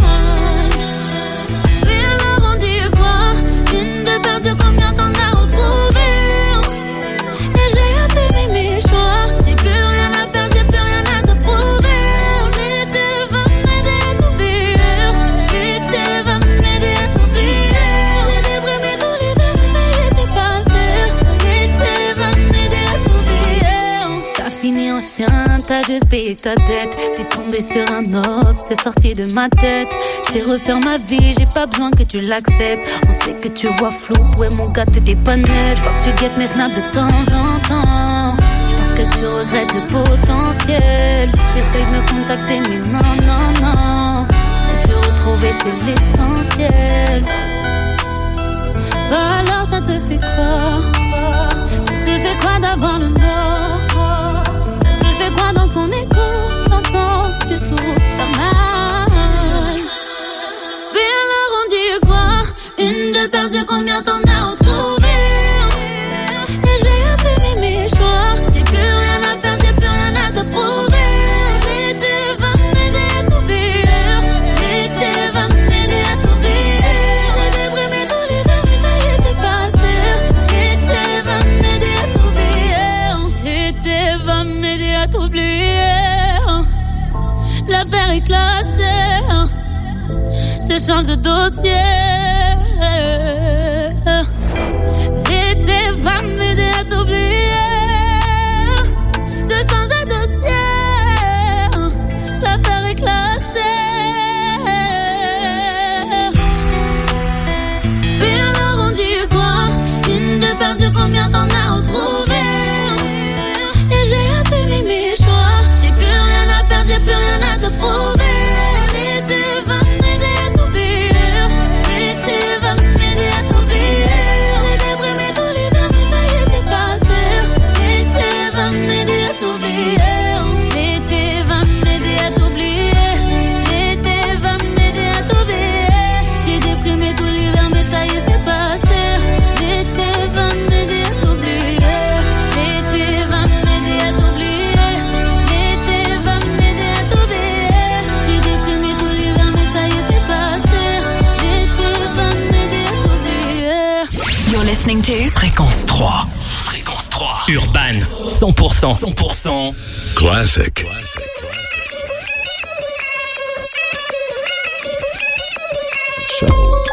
Puis alors on dit quoi? Une de perdu, combien t'en as retrouvé? Et j'ai assez mis mes choix. J'ai plus rien à perdre, j'ai plus rien à te prouver. L'été va m'aider à t'oublier. L'été va m'aider à t'oublier. J'ai déprimé tous les temps, ça y est c'est passé. L'été va m'aider à t'oublier. T'as fini en chien, t'as juste payé ta dette. T'es tombé sur un os, t'es sorti de ma tête. Je vais refaire ma vie, j'ai pas besoin que tu l'acceptes. On sait que tu vois flou, ouais mon gars t'étais pas net. Faut que tu guettes mes snaps de temps en temps. J'pense que tu regrettes le potentiel. T'essayes de me contacter mais non, non, non. Je me suis retrouvé, c'est l'essentiel. Bah alors ça te fait quoi? Ça te fait quoi d'avoir le mort? Ça te fait quoi dans ton écho? J'entends que tu souffres ta mal. Puis alors on dit quoi? Une de perdue, combien t'en as retrouvé? Et j'ai assez mis mes choix. J'ai plus rien à perdre, j'ai plus rien à te prouver. L'été va m'aider à t'oublier. L'été va m'aider à t'oublier. J'ai déprimé tous les verres, mais ça y est c'est passé. L'été va m'aider à t'oublier. L'été va m'aider à t'oublier. L'affaire est classée. Je change de dossier. L'été va m'aider à t'oublier. Je change de dossier. L'affaire est classée. Puis alors on dit quoi? Une de perdue, combien t'en as retrouvé? Et j'ai assez mis mes choix. J'ai plus rien à perdre, j'ai plus rien à te prouver. L'été va m'aider à t'oublier. L'été va m'aider à t'oublier. J'ai déprimé tous les verres, mais ça y est c'est passé. L'été va m'aider à t'oublier. L'été va m'aider à t'oublier. L'été va m'aider à t'oublier. J'ai déprimé tous les verres, mais ça y est c'est passé. L'été va m'aider à t'oublier. L'été va m'aider à t'oublier. L'été va m'aider à t'oublier. J'ai déprimé tous les verres, mais ça y est c'est passé. L'été va m'aider à t'oublier.
You're listening to Fréquence trois. Fréquence trois. Urban. cent pour cent. cent pour cent.
Classic.
So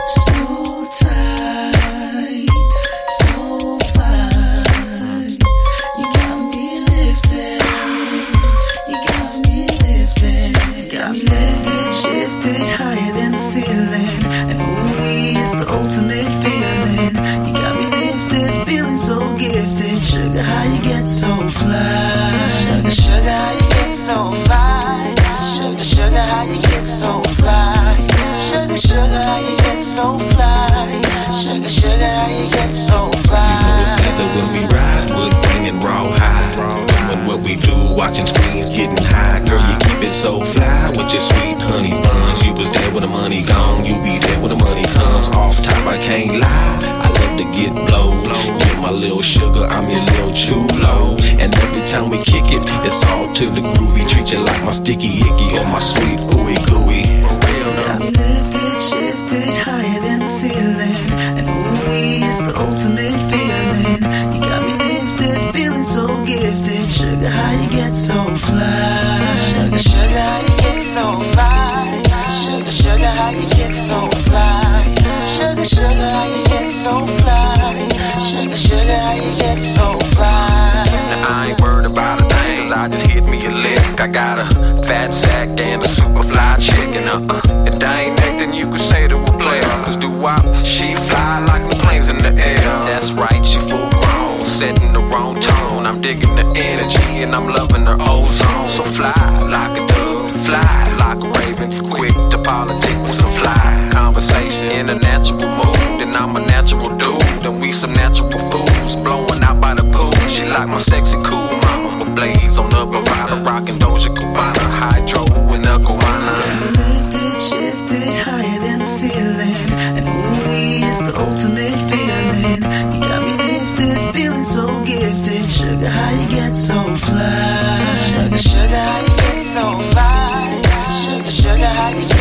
tight, so fly. You got me lifted, you got me lifted, got me lifted, shifted higher than the ceiling. And ooh, it's the ultimate feeling. You got me lifted, feeling so gifted. Sugar, how you get so fly? Sugar, sugar, how you get so fly? Sugar, sugar, how you get so fly? Sugar, sugar, how you get so fly? Sugar, sugar, how you get so fly?
You know it's together when we ride, we're bringing raw high. Doing what we do, watching screens, getting high. Girl, you keep it so fly with your sweet honey buns. You was there when the money gone, you be there when the money comes. Off top, I can't lie, I love to get blow. Get my little sugar, I'm your little chulo. And every time we kick it, it's all to the groovy. Treat you like my sticky icky or my sweet ooey gooey. For real though.
Got me lifted, shifted higher than the ceiling. And ooh, it's the ultimate feeling. You got me lifted, feeling so gifted. Sugar, how you get so fly? Sugar, sugar, how you get so fly? Sugar, sugar, how you get so fly? Sugar, sugar, how you get so fly? Sugar, sugar, how you get so fly?
Now I ain't worried about a thing, cause I just hit me a lick. I got a fat sack and a super fly chick. And uh-uh, if that ain't nothing you could say to a player. Cause doo-wop, she fly like the planes in the air. That's right, she full grown, setting the wrong tone. I'm digging the energy and I'm loving her ozone. So fly like a dove, fly like a raven. Quick to politic with some fly conversation in a natural mood. And I'm a natural dude, and we some natural fools blowing out by the pool. She like my sexy cool mama, with blades on the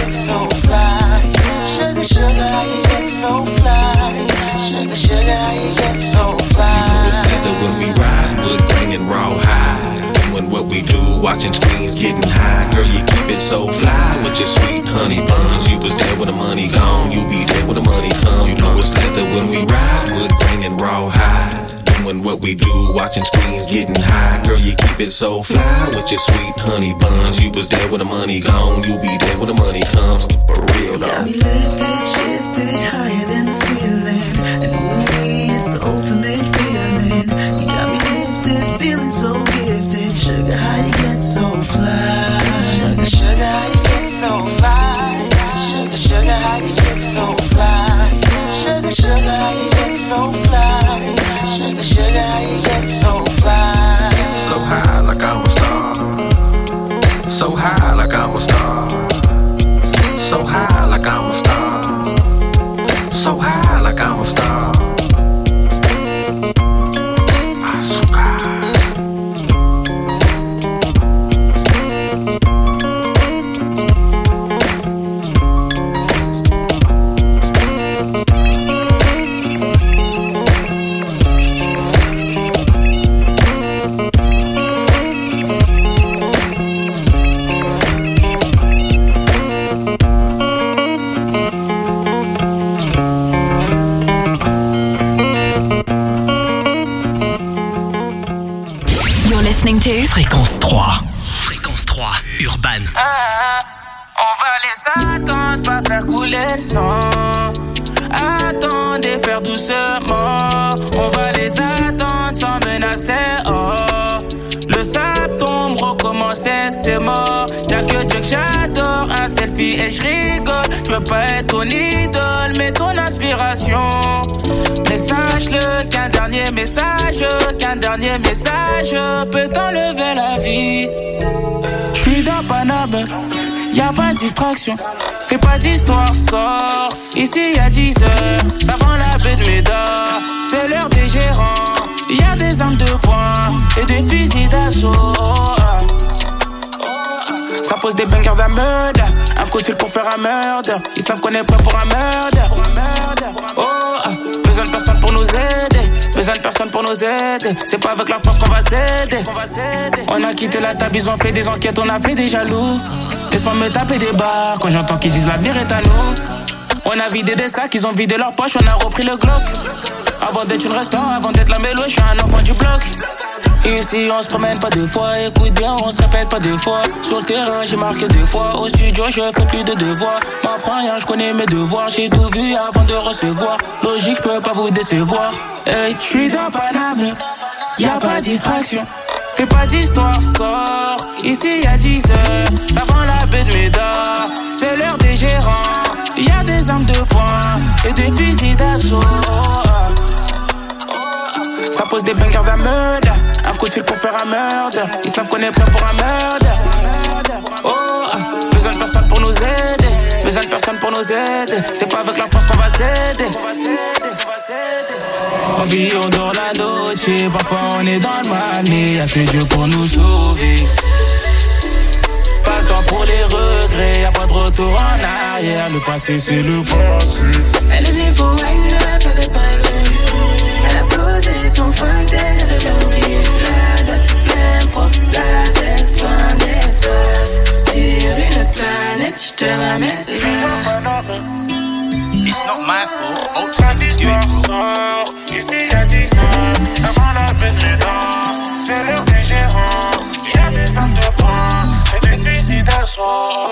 get so fly? Sugar, sugar, how you get so fly? Sugar, sugar, how you get so fly?
You know it's better when we ride, wood grain and raw high. Doing what we do, watching screens, getting high. Girl, you keep it so fly with your sweet honey buns. You was there when the money gone, you be there when the money come. You know it's leather when we ride, wood grain and raw high. Doing what we do, watching screens, getting high. Girl, you keep it so fly with your sweet honey buns. You was there when the money gone, you be there when the money comes. For real though.
Got me lifted, shifted higher than the ceiling, and only it's the ultimate feeling. You got me lifted, feeling so gifted. Sugar, how you get so fly? Sugar, sugar, how you get so fly? Sugar, sugar, how you get so fly? Sugar, sugar, how you get so fly? Sugar, sugar, how you get so fly?
So high like I'm a star. So high like I'm a star. So high like I'm a star. So high like I'm a star.
Listening to Fréquence trois. Fréquence trois, Urban.
Ah, on va les attendre, pas faire couler le sang. Attendez, faire doucement. On va les attendre sans menacer. Oh, le sable tombe, recommencer, c'est mort. Y'a que Dieu que j'adore, un selfie et je rigole. Je veux pas être ton idole, mais ton inspiration. Mais sache-le qu'un dernier message, qu'un dernier message peut t'enlever la vie. J'suis dans Paname, y'a pas de distraction. Fais pas d'histoire, sors. Ici y'a dix heures, ça vend la baie de Médard. C'est l'heure des gérants. Y'a des armes de poing et des fusils d'assaut. Ça pose des bangers d'un meurtre. Un coup de fil pour faire un meurtre. Ils savent qu'on est prêt pour un meurtre. Oh, besoin de personne pour nous aider. Besoin de personne pour nous aider. C'est pas avec la force qu'on va s'aider. On a quitté la table, ils ont fait des enquêtes, on a fait des jaloux. Laisse-moi me taper des barres quand j'entends qu'ils disent l'avenir est à nous. On a vidé des sacs, ils ont vidé leurs poches, on a repris le Glock. Avant d'être une restant, avant d'être la mélo, je suis un enfant du bloc. Ici on se promène pas deux fois, écoute bien, on se répète pas deux fois. Sur le terrain j'ai marqué deux fois, au studio je fais plus de devoirs. M'apprends rien, je connais mes devoirs, j'ai tout vu avant de recevoir. Logique, je peux pas vous décevoir. Hey, je suis dans Paname, y'a pas de distraction. Fais pas d'histoire, sors. Ici y'a dix heures, ça vend la baie de Médard. C'est l'heure des gérants, y'a des armes de poing et des fusils d'assaut. Ça pose des bangers d'un meurtre. Un coup de fil pour faire un meurtre. Ils savent qu'on est prêt pour un meurtre. Oh, besoin de personne pour nous aider. Besoin de personne pour nous aider. C'est pas avec la force qu'on va s'aider. On vit, on dort la noche. Parfois on est dans le mal, mais y'a que Dieu pour nous sauver. Pas le temps pour les regrets. Y'a pas de retour en arrière. Le passé c'est le passé.
Elle est venue pour wine up, elle veut pas elle a posé son fontaine, elle avait oublié la date, l'impro, la tête, pas l'espace. Sur une autre planète, je te ramène là.
It's not my fault, ultimate do it. Ici y'a dix ans, ça vend la baie de Médard. C'est l'heure des gérants, y'a des armes de poing et des fusils d'assaut.